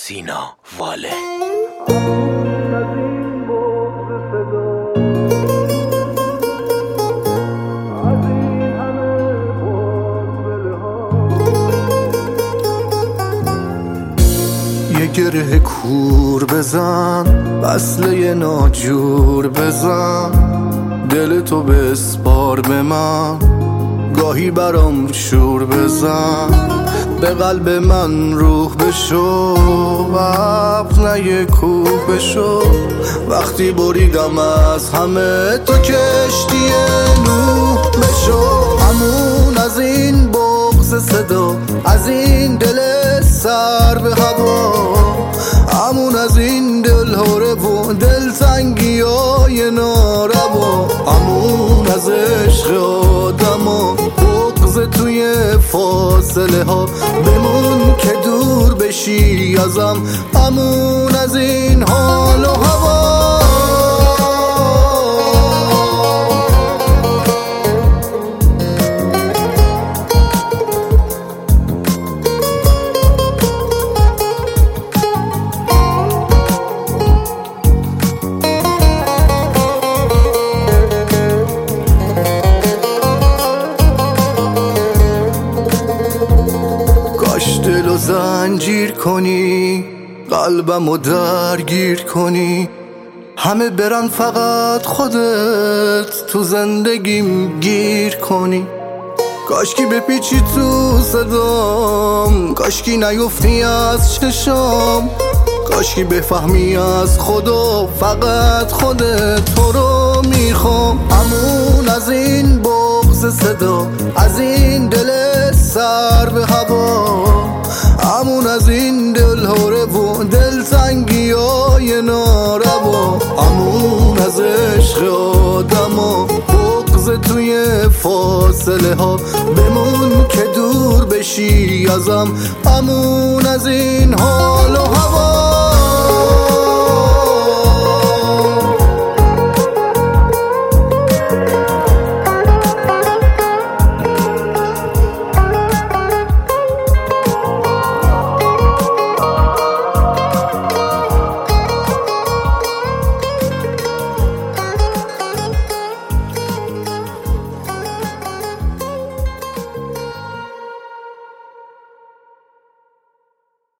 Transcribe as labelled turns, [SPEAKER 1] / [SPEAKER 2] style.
[SPEAKER 1] سینا واله.
[SPEAKER 2] یه گره کور بزن، وصله ناجور بزن، دل تو بسپار به من، گاهی برام شور بزن، به قلب من روح بشو، ابر کوه بشو. وقتی بریدم از همه تو کشتی نوح بشو. همون از این بغض صدا، از این دل سر به هوا، همون از این دل هره و دل تنگی های ناروا، همون از عشق آدم ها بغض توی فاصله ها، بمون که دور بشی ازم، همون از این حال و هوا. دلو زنجیر کنی، قلبمو درگیر کنی، همه برن فقط خودت تو زندگیم گیر کنی. کاشکی بپیچی تو صدام، کاشکی نیفتی از چشام، کاشکی بفهمی از خدا فقط خودت تو رو میخوام. همون از این بغض صدا، از این دل سر به هوا، همون از این دل هره و دل تنگی های ناروا، همون از عشق آدم ها بغض توی فاصله ها، بمون که دور بشی ازم، همون از این حال و هوا.